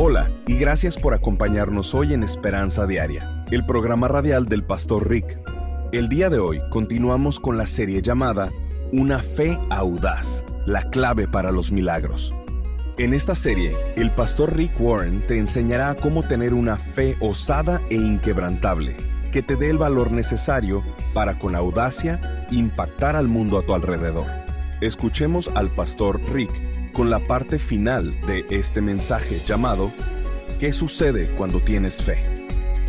Hola y gracias por acompañarnos hoy en Esperanza Diaria, el programa radial del Pastor Rick. El día de hoy continuamos con la serie llamada Una fe audaz, la clave para los milagros. En esta serie, el Pastor Rick Warren te enseñará cómo tener una fe osada e inquebrantable, que te dé el valor necesario para con audacia impactar al mundo a tu alrededor. Escuchemos al Pastor Rick con la parte final de este mensaje llamado ¿Qué sucede cuando tienes fe?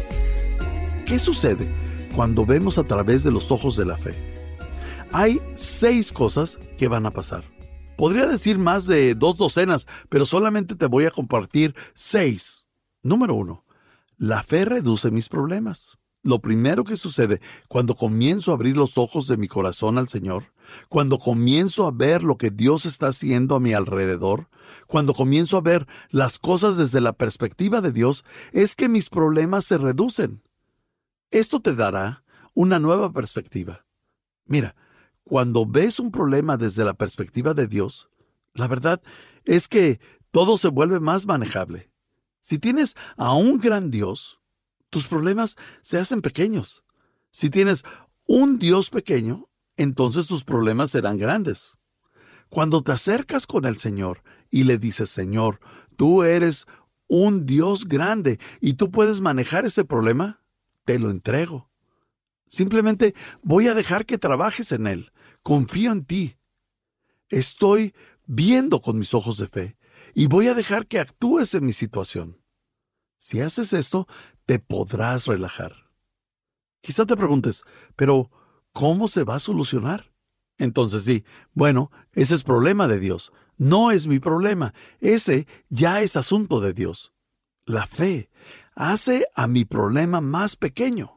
¿Qué sucede cuando vemos a través de los ojos de la fe? Hay 6 cosas que van a pasar. Podría decir más de 2 docenas, pero solamente te voy a compartir 6. Número 1. La fe reduce mis problemas. Lo primero que sucede cuando comienzo a abrir los ojos de mi corazón al Señor, cuando comienzo a ver lo que Dios está haciendo a mi alrededor, cuando comienzo a ver las cosas desde la perspectiva de Dios, es que mis problemas se reducen. Esto te dará una nueva perspectiva. Mira, cuando ves un problema desde la perspectiva de Dios, la verdad es que todo se vuelve más manejable. Si tienes a un gran Dios, tus problemas se hacen pequeños. Si tienes un Dios pequeño, entonces tus problemas serán grandes. Cuando te acercas con el Señor y le dices, Señor, tú eres un Dios grande y tú puedes manejar ese problema, te lo entrego. Simplemente voy a dejar que trabajes en él. Confío en ti. Estoy viendo con mis ojos de fe y voy a dejar que actúes en mi situación. Si haces esto, te podrás relajar. Quizá te preguntes, pero ¿cómo se va a solucionar? Entonces sí, bueno, ese es problema de Dios. No es mi problema. Ese ya es asunto de Dios. La fe hace a mi problema más pequeño.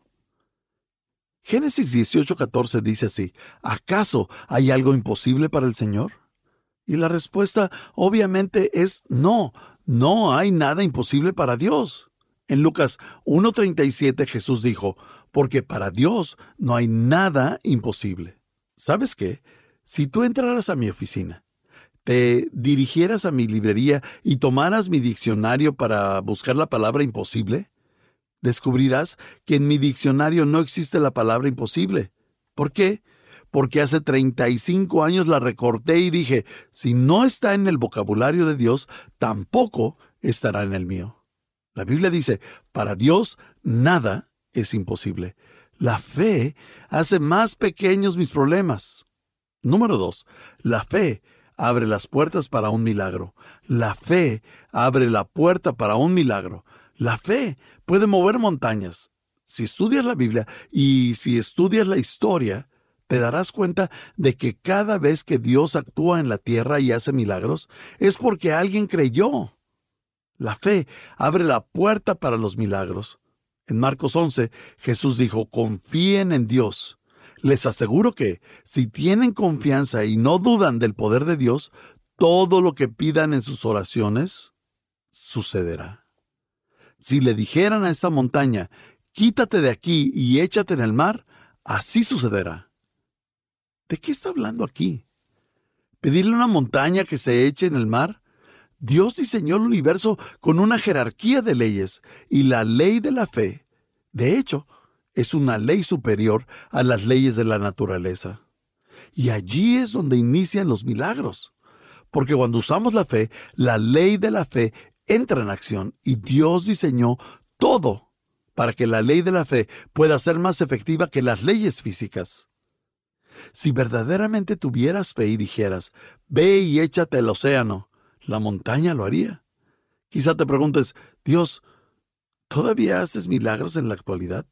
Génesis 18:14 dice así, ¿acaso hay algo imposible para el Señor? Y la respuesta obviamente es no, no hay nada imposible para Dios. En Lucas 1:37 Jesús dijo, porque para Dios no hay nada imposible. ¿Sabes qué? Si tú entraras a mi oficina, te dirigieras a mi librería y tomaras mi diccionario para buscar la palabra imposible, descubrirás que en mi diccionario no existe la palabra imposible. ¿Por qué? Porque hace 35 años la recorté y dije, si no está en el vocabulario de Dios, tampoco estará en el mío. La Biblia dice, para Dios nada es imposible. La fe hace más pequeños mis problemas. Número 2. La fe abre las puertas para un milagro. La fe abre la puerta para un milagro. La fe puede mover montañas. Si estudias la Biblia y si estudias la historia, te darás cuenta de que cada vez que Dios actúa en la tierra y hace milagros, es porque alguien creyó. La fe abre la puerta para los milagros. En Marcos 11, Jesús dijo, confíen en Dios. Les aseguro que, si tienen confianza y no dudan del poder de Dios, todo lo que pidan en sus oraciones sucederá. Si le dijeran a esa montaña, quítate de aquí y échate en el mar, así sucederá. ¿De qué está hablando aquí? ¿Pedirle a una montaña que se eche en el mar? Dios diseñó el universo con una jerarquía de leyes y la ley de la fe, de hecho, es una ley superior a las leyes de la naturaleza. Y allí es donde inician los milagros. Porque cuando usamos la fe, la ley de la fe entra en acción y Dios diseñó todo para que la ley de la fe pueda ser más efectiva que las leyes físicas. Si verdaderamente tuvieras fe y dijeras, ve y échate al océano, la montaña lo haría. Quizá te preguntes, Dios, ¿todavía haces milagros en la actualidad?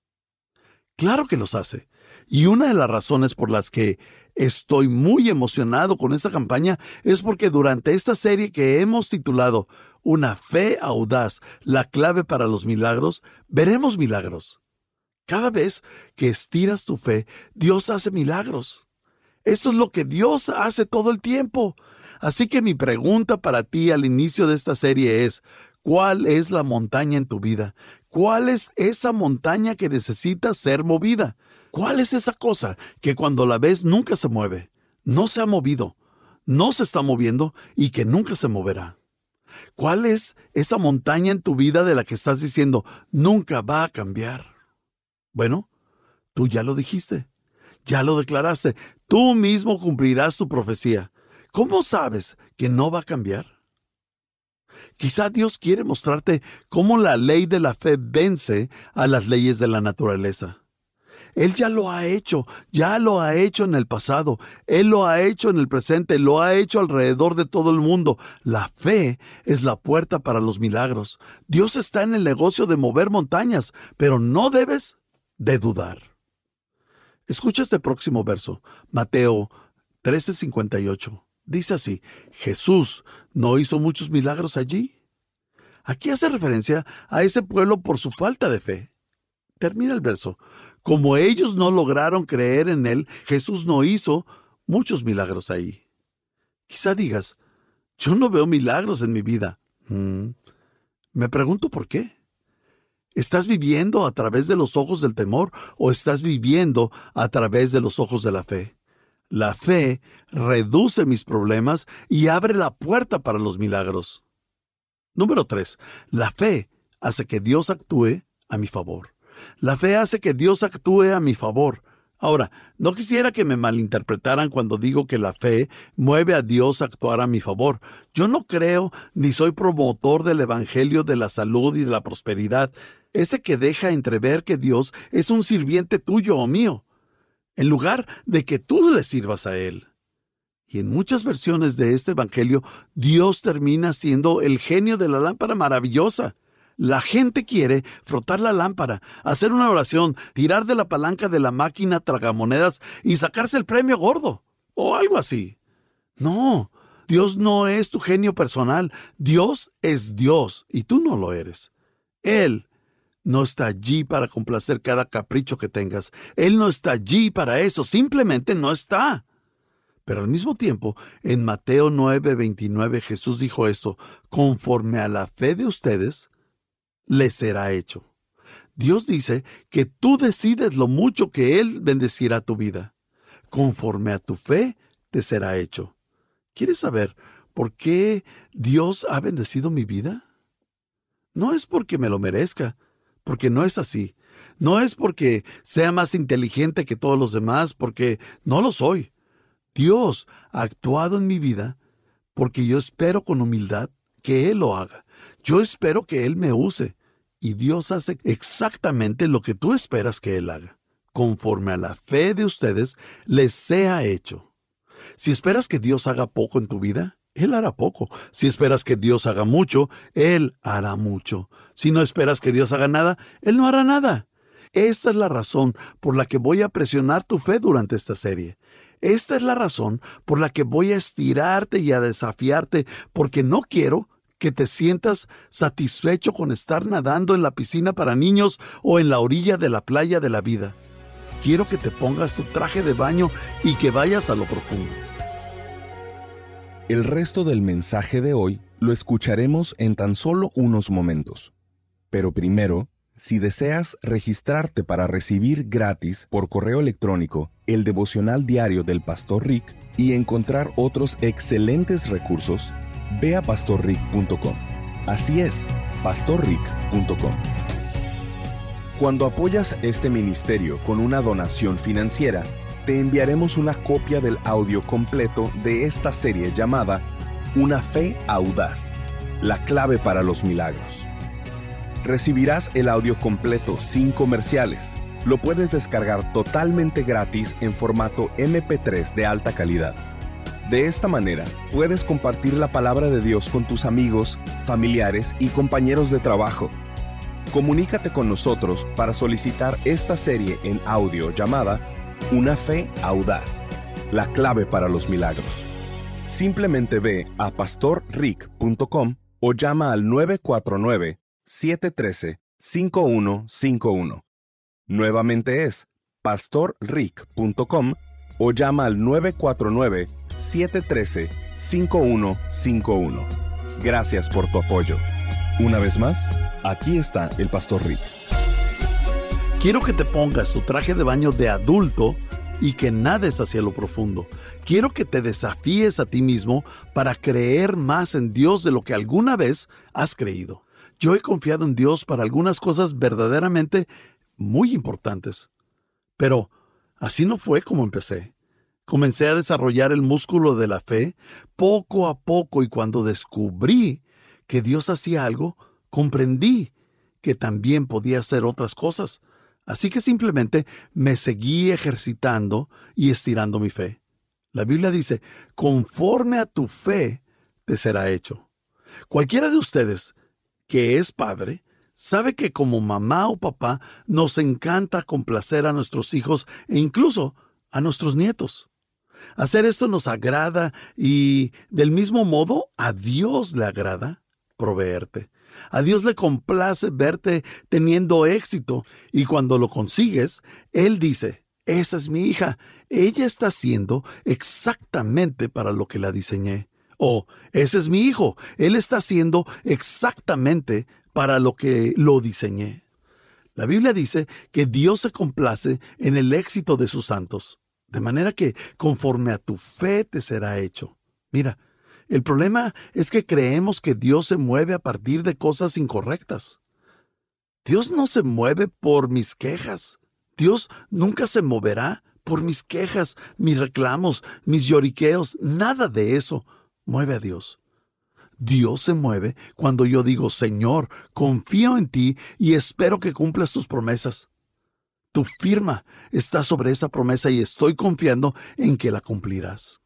Claro que los hace. Y una de las razones por las que estoy muy emocionado con esta campaña es porque durante esta serie que hemos titulado Una fe audaz, la clave para los milagros, veremos milagros. Cada vez que estiras tu fe, Dios hace milagros. Esto es lo que Dios hace todo el tiempo. Así que mi pregunta para ti al inicio de esta serie es, ¿cuál es la montaña en tu vida? ¿Cuál es esa montaña que necesita ser movida? ¿Cuál es esa cosa que cuando la ves nunca se mueve, no se ha movido, no se está moviendo y que nunca se moverá? ¿Cuál es esa montaña en tu vida de la que estás diciendo, nunca va a cambiar? Bueno, tú ya lo dijiste, ya lo declaraste, tú mismo cumplirás tu profecía. ¿Cómo sabes que no va a cambiar? Quizá Dios quiere mostrarte cómo la ley de la fe vence a las leyes de la naturaleza. Él ya lo ha hecho en el pasado, Él lo ha hecho en el presente, lo ha hecho alrededor de todo el mundo. La fe es la puerta para los milagros. Dios está en el negocio de mover montañas, pero no debes de dudar. Escucha este próximo verso, Mateo 13:58. Dice así, Jesús no hizo muchos milagros allí. Aquí hace referencia a ese pueblo por su falta de fe. Termina el verso. Como ellos no lograron creer en Él, Jesús no hizo muchos milagros ahí. Quizá digas, yo no veo milagros en mi vida. Me pregunto por qué. ¿Estás viviendo a través de los ojos del temor o estás viviendo a través de los ojos de la fe? La fe reduce mis problemas y abre la puerta para los milagros. Número 3. La fe hace que Dios actúe a mi favor. La fe hace que Dios actúe a mi favor. Ahora, no quisiera que me malinterpretaran cuando digo que la fe mueve a Dios a actuar a mi favor. Yo no creo ni soy promotor del evangelio de la salud y de la prosperidad, ese que deja entrever que Dios es un sirviente tuyo o mío, en lugar de que tú le sirvas a Él. Y en muchas versiones de este evangelio, Dios termina siendo el genio de la lámpara maravillosa. La gente quiere frotar la lámpara, hacer una oración, tirar de la palanca de la máquina tragamonedas y sacarse el premio gordo, o algo así. No, Dios no es tu genio personal. Dios es Dios y tú no lo eres. Él no está allí para complacer cada capricho que tengas. Él no está allí para eso, simplemente no está. Pero al mismo tiempo, en Mateo 9:29 Jesús dijo esto, conforme a la fe de ustedes, les será hecho. Dios dice que tú decides lo mucho que Él bendecirá tu vida. Conforme a tu fe, te será hecho. ¿Quieres saber por qué Dios ha bendecido mi vida? No es porque me lo merezca, porque no es así. No es porque sea más inteligente que todos los demás, porque no lo soy. Dios ha actuado en mi vida porque yo espero con humildad que Él lo haga. Yo espero que Él me use. Y Dios hace exactamente lo que tú esperas que Él haga. Conforme a la fe de ustedes, les sea hecho. Si esperas que Dios haga poco en tu vida, Él hará poco. Si esperas que Dios haga mucho, Él hará mucho. Si no esperas que Dios haga nada, Él no hará nada. Esta es la razón por la que voy a presionar tu fe durante esta serie. Esta es la razón por la que voy a estirarte y a desafiarte, porque no quiero que te sientas satisfecho con estar nadando en la piscina para niños o en la orilla de la playa de la vida. Quiero que te pongas tu traje de baño y que vayas a lo profundo. El resto del mensaje de hoy lo escucharemos en tan solo unos momentos. Pero primero, si deseas registrarte para recibir gratis por correo electrónico el devocional diario del Pastor Rick y encontrar otros excelentes recursos, ve a pastorrick.com. Así es, pastorrick.com. Cuando apoyas este ministerio con una donación financiera, te enviaremos una copia del audio completo de esta serie llamada Una fe audaz, la clave para los milagros. Recibirás el audio completo sin comerciales. Lo puedes descargar totalmente gratis en formato MP3 de alta calidad. De esta manera, puedes compartir la palabra de Dios con tus amigos, familiares y compañeros de trabajo. Comunícate con nosotros para solicitar esta serie en audio llamada Una fe audaz, la clave para los milagros. Simplemente ve a pastorrick.com o llama al 949-713-5151. Nuevamente es pastorrick.com o llama al 949-713-5151. Gracias por tu apoyo. Una vez más, aquí está el Pastor Rick. Quiero que te pongas tu traje de baño de adulto y que nades hacia lo profundo. Quiero que te desafíes a ti mismo para creer más en Dios de lo que alguna vez has creído. Yo he confiado en Dios para algunas cosas verdaderamente muy importantes. Pero así no fue como empecé. Comencé a desarrollar el músculo de la fe poco a poco, y cuando descubrí que Dios hacía algo, comprendí que también podía hacer otras cosas. Así que simplemente me seguí ejercitando y estirando mi fe. La Biblia dice, conforme a tu fe te será hecho. Cualquiera de ustedes que es padre sabe que como mamá o papá nos encanta complacer a nuestros hijos e incluso a nuestros nietos. Hacer esto nos agrada y del mismo modo a Dios le agrada proveerte. A Dios le complace verte teniendo éxito, y cuando lo consigues, Él dice, esa es mi hija, ella está haciendo exactamente para lo que la diseñé. O, ese es mi hijo, él está haciendo exactamente para lo que lo diseñé. La Biblia dice que Dios se complace en el éxito de sus santos, de manera que conforme a tu fe te será hecho. Mira, el problema es que creemos que Dios se mueve a partir de cosas incorrectas. Dios no se mueve por mis quejas. Dios nunca se moverá por mis quejas, mis reclamos, mis lloriqueos. Nada de eso mueve a Dios. Dios se mueve cuando yo digo, Señor, confío en ti y espero que cumplas tus promesas. Tu firma está sobre esa promesa y estoy confiando en que la cumplirás.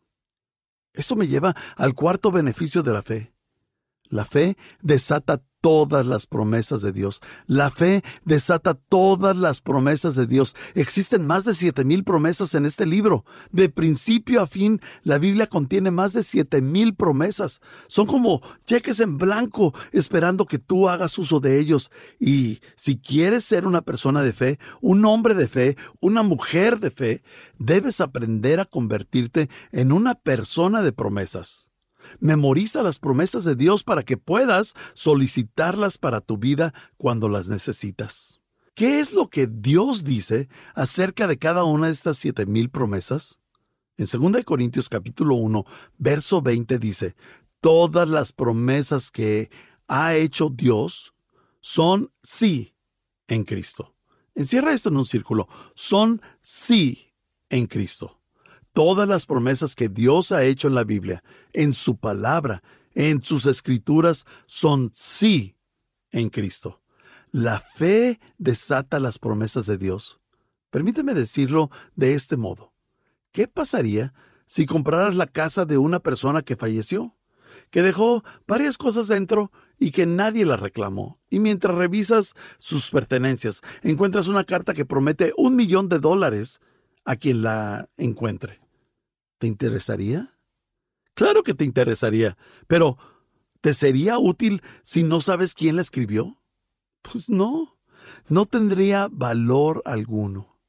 Eso me lleva al cuarto beneficio de la fe. La fe desata todas las promesas de Dios. La fe desata todas las promesas de Dios. Existen más de 7,000 promesas en este libro. De principio a fin, la Biblia contiene más de 7,000 promesas. Son como cheques en blanco, esperando que tú hagas uso de ellos. Y si quieres ser una persona de fe, un hombre de fe, una mujer de fe, debes aprender a convertirte en una persona de promesas. Memoriza las promesas de Dios para que puedas solicitarlas para tu vida cuando las necesitas. ¿Qué es lo que Dios dice acerca de cada una de estas 7,000 promesas? En 2 Corintios capítulo 1, verso 20 dice, todas las promesas que ha hecho Dios son sí en Cristo. Encierra esto en un círculo. Son sí en Cristo. Todas las promesas que Dios ha hecho en la Biblia, en su palabra, en sus escrituras, son sí en Cristo. La fe desata las promesas de Dios. Permíteme decirlo de este modo. ¿Qué pasaría si compraras la casa de una persona que falleció, que dejó varias cosas dentro y que nadie la reclamó? Y mientras revisas sus pertenencias, encuentras una carta que promete $1,000,000 a quien la encuentre. ¿Te interesaría? Claro que te interesaría, pero ¿te sería útil si no sabes quién la escribió? Pues no tendría valor alguno.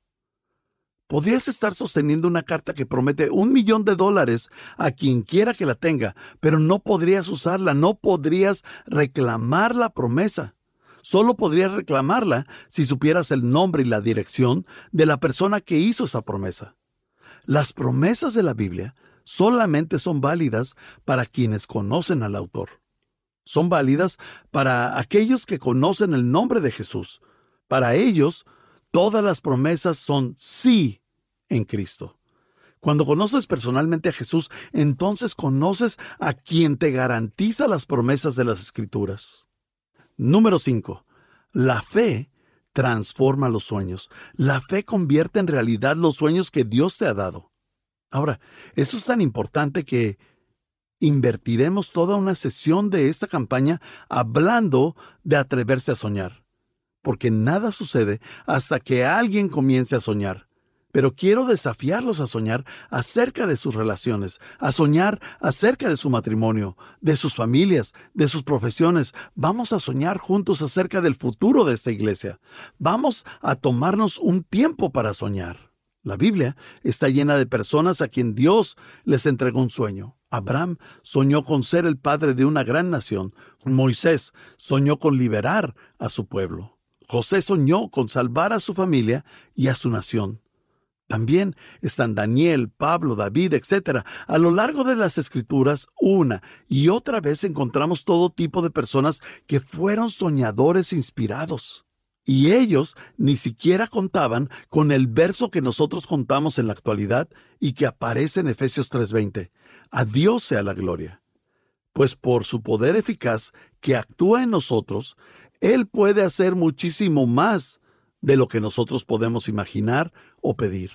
Podrías estar sosteniendo una carta que promete $1,000,000 a quien quiera que la tenga, pero no podrías usarla, no podrías reclamar la promesa. Solo podrías reclamarla si supieras el nombre y la dirección de la persona que hizo esa promesa. Las promesas de la Biblia solamente son válidas para quienes conocen al autor. Son válidas para aquellos que conocen el nombre de Jesús. Para ellos, todas las promesas son sí en Cristo. Cuando conoces personalmente a Jesús, entonces conoces a quien te garantiza las promesas de las Escrituras. Número 5. La fe transforma los sueños. La fe convierte en realidad los sueños que Dios te ha dado. Ahora, esto es tan importante que invertiremos toda una sesión de esta campaña hablando de atreverse a soñar. Porque nada sucede hasta que alguien comience a soñar. Pero quiero desafiarlos a soñar acerca de sus relaciones, a soñar acerca de su matrimonio, de sus familias, de sus profesiones. Vamos a soñar juntos acerca del futuro de esta iglesia. Vamos a tomarnos un tiempo para soñar. La Biblia está llena de personas a quien Dios les entregó un sueño. Abraham soñó con ser el padre de una gran nación. Moisés soñó con liberar a su pueblo. José soñó con salvar a su familia y a su nación. También están Daniel, Pablo, David, etc. A lo largo de las Escrituras, una y otra vez encontramos todo tipo de personas que fueron soñadores inspirados. Y ellos ni siquiera contaban con el verso que nosotros contamos en la actualidad y que aparece en Efesios 3:20. A Dios sea la gloria. Pues por su poder eficaz que actúa en nosotros, Él puede hacer muchísimo más de lo que nosotros podemos imaginar o pedir.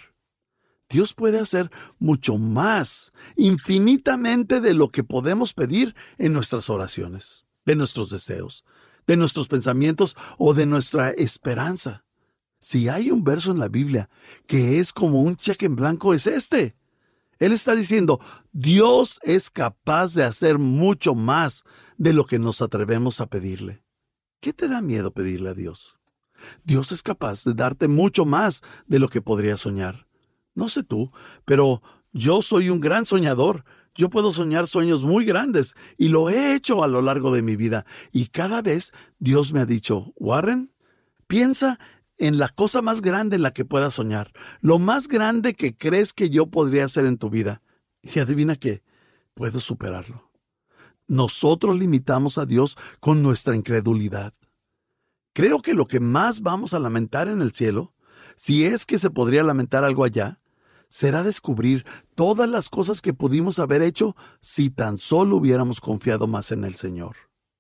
Dios puede hacer mucho más, infinitamente de lo que podemos pedir en nuestras oraciones, de nuestros deseos, de nuestros pensamientos o de nuestra esperanza. Si hay un verso en la Biblia que es como un cheque en blanco, es este. Él está diciendo, Dios es capaz de hacer mucho más de lo que nos atrevemos a pedirle. ¿Qué te da miedo pedirle a Dios? Dios es capaz de darte mucho más de lo que podrías soñar. No sé tú, pero yo soy un gran soñador. Yo puedo soñar sueños muy grandes y lo he hecho a lo largo de mi vida. Y cada vez Dios me ha dicho, Warren, piensa en la cosa más grande en la que puedas soñar, lo más grande que crees que yo podría hacer en tu vida. Y adivina qué, puedo superarlo. Nosotros limitamos a Dios con nuestra incredulidad. Creo que lo que más vamos a lamentar en el cielo, si es que se podría lamentar algo allá, será descubrir todas las cosas que pudimos haber hecho si tan solo hubiéramos confiado más en el Señor.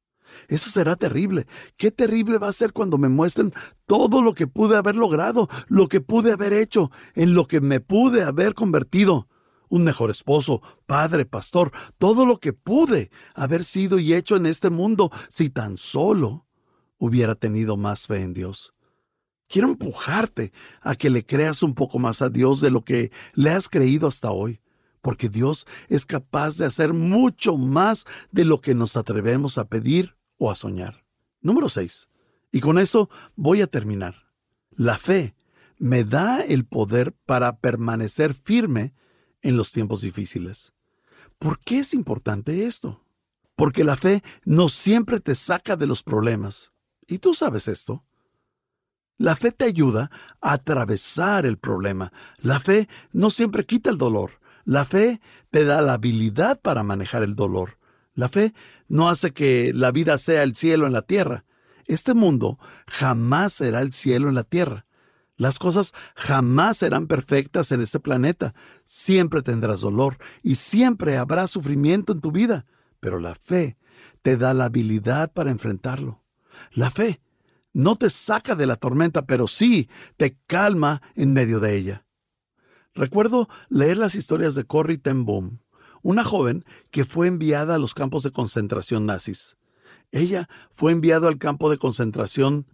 Eso será terrible. Qué terrible va a ser cuando me muestren todo lo que pude haber logrado, lo que pude haber hecho, en lo que me pude haber convertido. Un mejor esposo, padre, pastor, todo lo que pude haber sido y hecho en este mundo si tan solo hubiera tenido más fe en Dios. Quiero empujarte a que le creas un poco más a Dios de lo que le has creído hasta hoy, porque Dios es capaz de hacer mucho más de lo que nos atrevemos a pedir o a soñar. Número 6. Y con eso voy a terminar. La fe me da el poder para permanecer firme en los tiempos difíciles. ¿Por qué es importante esto? Porque la fe no siempre te saca de los problemas. ¿Y tú sabes esto? La fe te ayuda a atravesar el problema. La fe no siempre quita el dolor. La fe te da la habilidad para manejar el dolor. La fe no hace que la vida sea el cielo en la tierra. Este mundo jamás será el cielo en la tierra. Las cosas jamás serán perfectas en este planeta. Siempre tendrás dolor y siempre habrá sufrimiento en tu vida. Pero la fe te da la habilidad para enfrentarlo. La fe no te saca de la tormenta, pero sí te calma en medio de ella. Recuerdo leer las historias de Corrie ten Boom, una joven que fue enviada a los campos de concentración nazis. Ella fue enviada al campo de concentración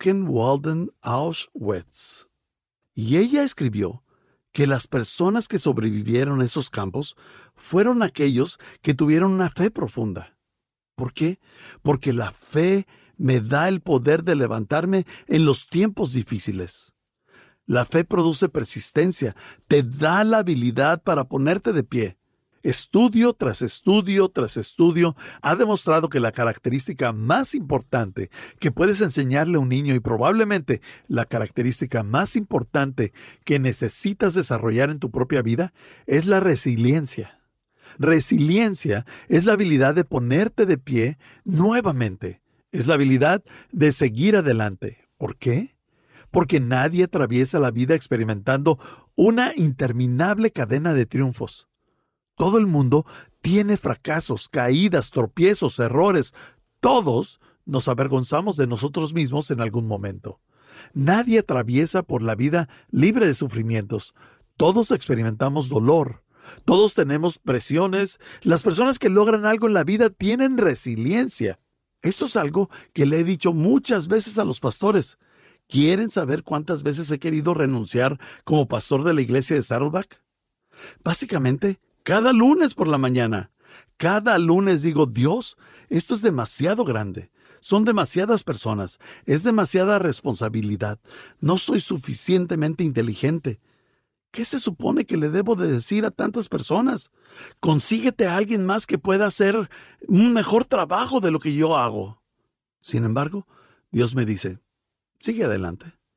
Buchenwald-Auschwitz. Y ella escribió que las personas que sobrevivieron a esos campos fueron aquellos que tuvieron una fe profunda. ¿Por qué? Porque la fe me da el poder de levantarme en los tiempos difíciles. La fe produce persistencia, te da la habilidad para ponerte de pie. Estudio tras estudio tras estudio ha demostrado que la característica más importante que puedes enseñarle a un niño y probablemente la característica más importante que necesitas desarrollar en tu propia vida es la resiliencia. Resiliencia es la habilidad de ponerte de pie nuevamente. Es la habilidad de seguir adelante. ¿Por qué? Porque nadie atraviesa la vida experimentando una interminable cadena de triunfos. Todo el mundo tiene fracasos, caídas, tropiezos, errores. Todos nos avergonzamos de nosotros mismos en algún momento. Nadie atraviesa por la vida libre de sufrimientos. Todos experimentamos dolor. Todos tenemos presiones. Las personas que logran algo en la vida tienen resiliencia. Esto es algo que le he dicho muchas veces a los pastores. ¿Quieren saber cuántas veces he querido renunciar como pastor de la iglesia de Saddleback? Básicamente, cada lunes por la mañana. Cada lunes digo, Dios, esto es demasiado grande. Son demasiadas personas. Es demasiada responsabilidad. No soy suficientemente inteligente. ¿Qué se supone que le debo de decir a tantas personas? Consíguete a alguien más que pueda hacer un mejor trabajo de lo que yo hago. Sin embargo, Dios me dice, sigue adelante.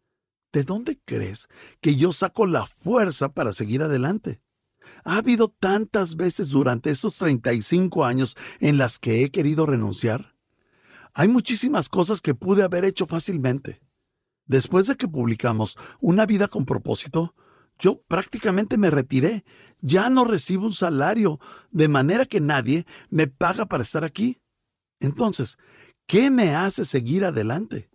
¿De dónde crees que yo saco la fuerza para seguir adelante? Ha habido tantas veces durante estos 35 años en las que he querido renunciar. Hay muchísimas cosas que pude haber hecho fácilmente. Después de que publicamos Una vida con propósito, yo prácticamente me retiré. Ya no recibo un salario, de manera que nadie me paga para estar aquí. Entonces, ¿qué me hace seguir adelante?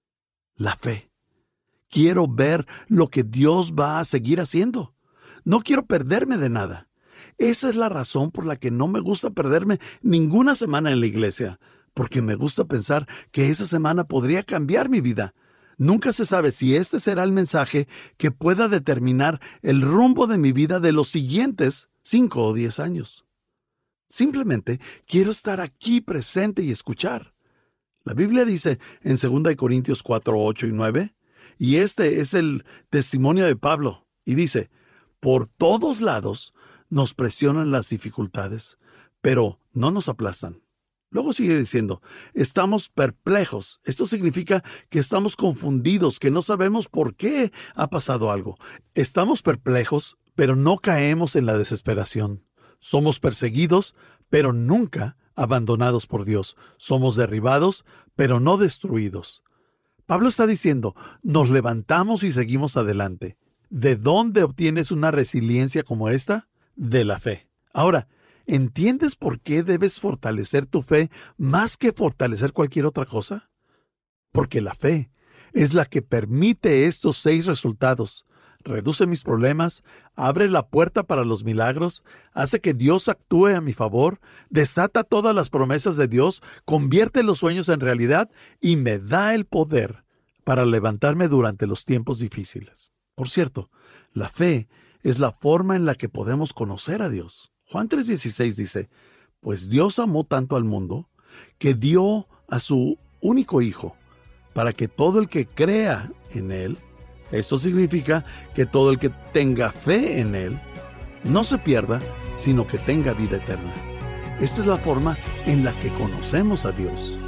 La fe. Quiero ver lo que Dios va a seguir haciendo. No quiero perderme de nada. Esa es la razón por la que no me gusta perderme ninguna semana en la iglesia, porque me gusta pensar que esa semana podría cambiar mi vida. Nunca se sabe si este será el mensaje que pueda determinar el rumbo de mi vida de los siguientes 5 o 10 años. Simplemente quiero estar aquí presente y escuchar. La Biblia dice en 2 Corintios 4, 8 y 9, y este es el testimonio de Pablo, y dice: por todos lados nos presionan las dificultades, pero no nos aplastan. Luego sigue diciendo, estamos perplejos. Esto significa que estamos confundidos, que no sabemos por qué ha pasado algo. Estamos perplejos, pero no caemos en la desesperación. Somos perseguidos, pero nunca abandonados por Dios. Somos derribados, pero no destruidos. Pablo está diciendo, nos levantamos y seguimos adelante. ¿De dónde obtienes una resiliencia como esta? De la fe. Ahora, ¿entiendes por qué debes fortalecer tu fe más que fortalecer cualquier otra cosa? Porque la fe es la que permite estos 6 resultados. Reduce mis problemas, abre la puerta para los milagros, hace que Dios actúe a mi favor, desata todas las promesas de Dios, convierte los sueños en realidad y me da el poder para levantarme durante los tiempos difíciles. Por cierto, la fe es la forma en la que podemos conocer a Dios. Juan 3:16 dice, pues Dios amó tanto al mundo que dio a su único Hijo, para que todo el que crea en Él, esto significa que todo el que tenga fe en Él, no se pierda, sino que tenga vida eterna. Esta es la forma en la que conocemos a Dios.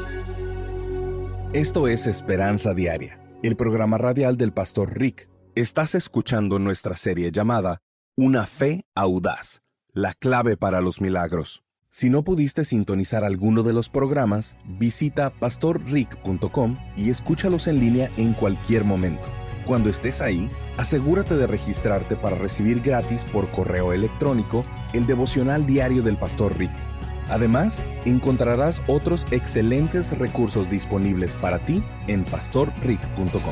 Esto es Esperanza Diaria, el programa radial del Pastor Rick. Estás escuchando nuestra serie llamada Una fe audaz, la clave para los milagros. Si no pudiste sintonizar alguno de los programas, visita pastorrick.com y escúchalos en línea en cualquier momento. Cuando estés ahí, asegúrate de registrarte para recibir gratis por correo electrónico el devocional diario del Pastor Rick. Además, encontrarás otros excelentes recursos disponibles para ti en pastorrick.com.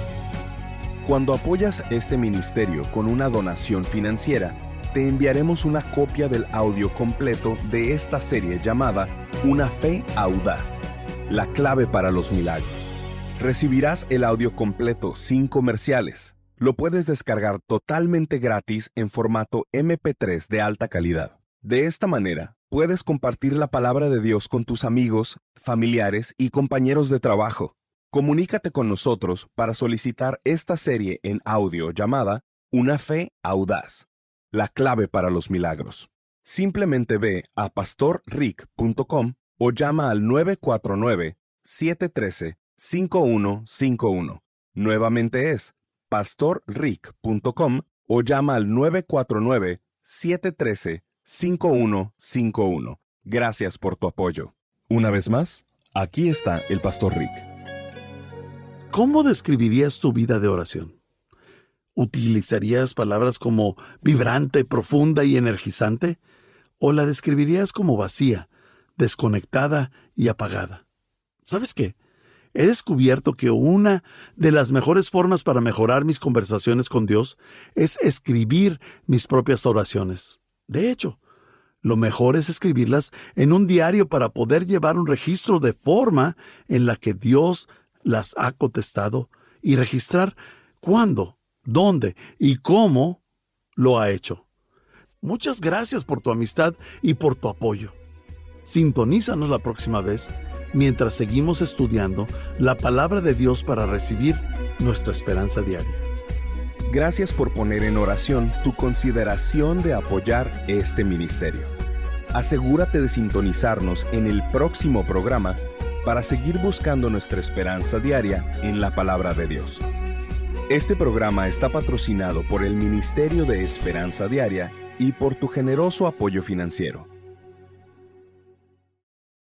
Cuando apoyas este ministerio con una donación financiera, te enviaremos una copia del audio completo de esta serie llamada Una fe audaz, la clave para los milagros. Recibirás el audio completo sin comerciales. Lo puedes descargar totalmente gratis en formato MP3 de alta calidad. De esta manera, puedes compartir la palabra de Dios con tus amigos, familiares y compañeros de trabajo. Comunícate con nosotros para solicitar esta serie en audio llamada Una fe audaz, la clave para los milagros. Simplemente ve a pastorrick.com o llama al 949-713-5151. Nuevamente es pastorrick.com o llama al 949-713-5151. Gracias por tu apoyo. Una vez más, aquí está el Pastor Rick. ¿Cómo describirías tu vida de oración? ¿Utilizarías palabras como vibrante, profunda y energizante? ¿O la describirías como vacía, desconectada y apagada? ¿Sabes qué? He descubierto que una de las mejores formas para mejorar mis conversaciones con Dios es escribir mis propias oraciones. De hecho, lo mejor es escribirlas en un diario para poder llevar un registro de forma en la que Dios las ha contestado y registrar cuándo, dónde y cómo lo ha hecho. Muchas gracias por tu amistad y por tu apoyo. Sintonízanos la próxima vez mientras seguimos estudiando la palabra de Dios para recibir nuestra esperanza diaria. Gracias por poner en oración tu consideración de apoyar este ministerio. Asegúrate de sintonizarnos en el próximo programa para seguir buscando nuestra esperanza diaria en la palabra de Dios. Este programa está patrocinado por el Ministerio de Esperanza Diaria y por tu generoso apoyo financiero.